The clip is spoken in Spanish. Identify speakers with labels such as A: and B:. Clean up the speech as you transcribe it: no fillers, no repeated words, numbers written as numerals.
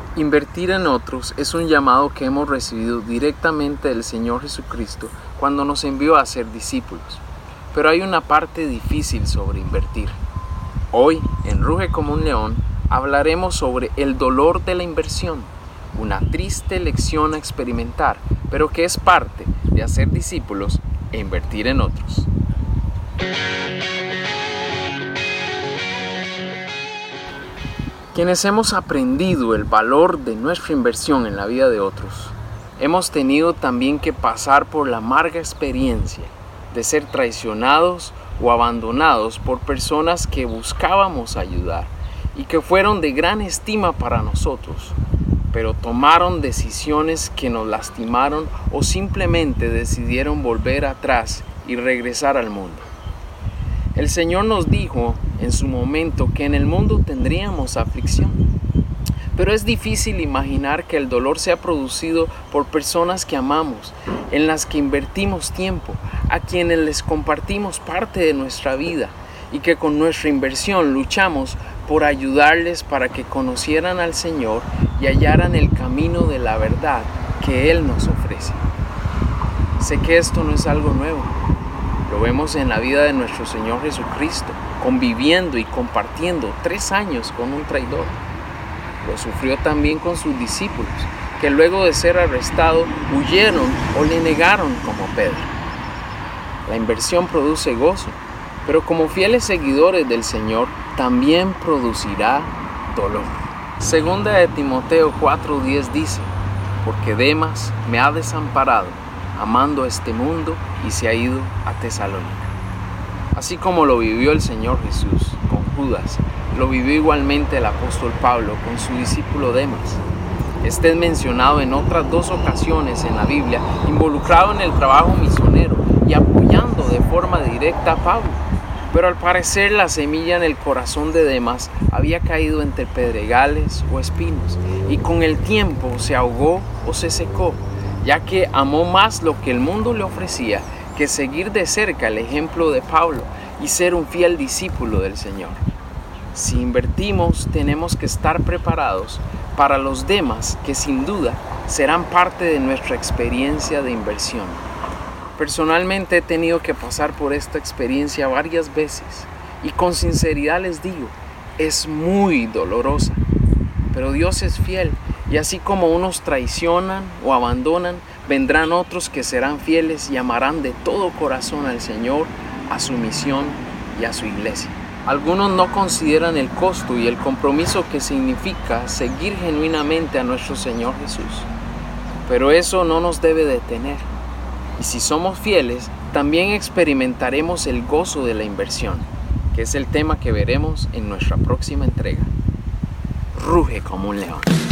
A: Invertir en otros es un llamado que hemos recibido directamente del Señor Jesucristo cuando nos envió a ser discípulos. Pero hay una parte difícil sobre invertir. Hoy, en Ruge como un león, hablaremos sobre el dolor de la inversión, una triste lección a experimentar, pero que es parte de hacer discípulos e invertir en otros. Quienes hemos aprendido el valor de nuestra inversión en la vida de otros, hemos tenido también que pasar por la amarga experiencia de ser traicionados o abandonados por personas que buscábamos ayudar y que fueron de gran estima para nosotros, pero tomaron decisiones que nos lastimaron o simplemente decidieron volver atrás y regresar al mundo. El Señor nos dijo en su momento que en el mundo tendríamos aflicción, pero es difícil imaginar que el dolor sea producido por personas que amamos, en las que invertimos tiempo, a quienes les compartimos parte de nuestra vida y que con nuestra inversión luchamos por ayudarles para que conocieran al Señor y hallaran el camino de la verdad que Él nos ofrece. Sé que esto no es algo nuevo. Lo vemos en la vida de nuestro Señor Jesucristo, conviviendo y compartiendo 3 años con un traidor. Lo sufrió también con sus discípulos, que luego de ser arrestados huyeron o le negaron como Pedro. La inversión produce gozo, pero como fieles seguidores del Señor, también producirá dolor. Segunda de Timoteo 4:10 dice: porque Demas me ha desamparado, amando este mundo, y se ha ido a Tesalónica. Así como lo vivió el Señor Jesús con Judas, lo vivió igualmente el apóstol Pablo con su discípulo Demas. Este es mencionado en otras 2 ocasiones en la Biblia, involucrado en el trabajo misionero y apoyando de forma directa a Pablo. Pero al parecer la semilla en el corazón de Demas había caído entre pedregales o espinos, y con el tiempo se ahogó o se secó, ya que amó más lo que el mundo le ofrecía que seguir de cerca el ejemplo de Pablo y ser un fiel discípulo del Señor. Si invertimos, tenemos que estar preparados para los demás que sin duda serán parte de nuestra experiencia de inversión. Personalmente he tenido que pasar por esta experiencia varias veces y con sinceridad les digo, es muy dolorosa, pero Dios es fiel. Y así como unos traicionan o abandonan, vendrán otros que serán fieles y amarán de todo corazón al Señor, a su misión y a su iglesia. Algunos no consideran el costo y el compromiso que significa seguir genuinamente a nuestro Señor Jesús. Pero eso no nos debe detener. Y si somos fieles, también experimentaremos el gozo de la inversión, que es el tema que veremos en nuestra próxima entrega. Ruge como un león.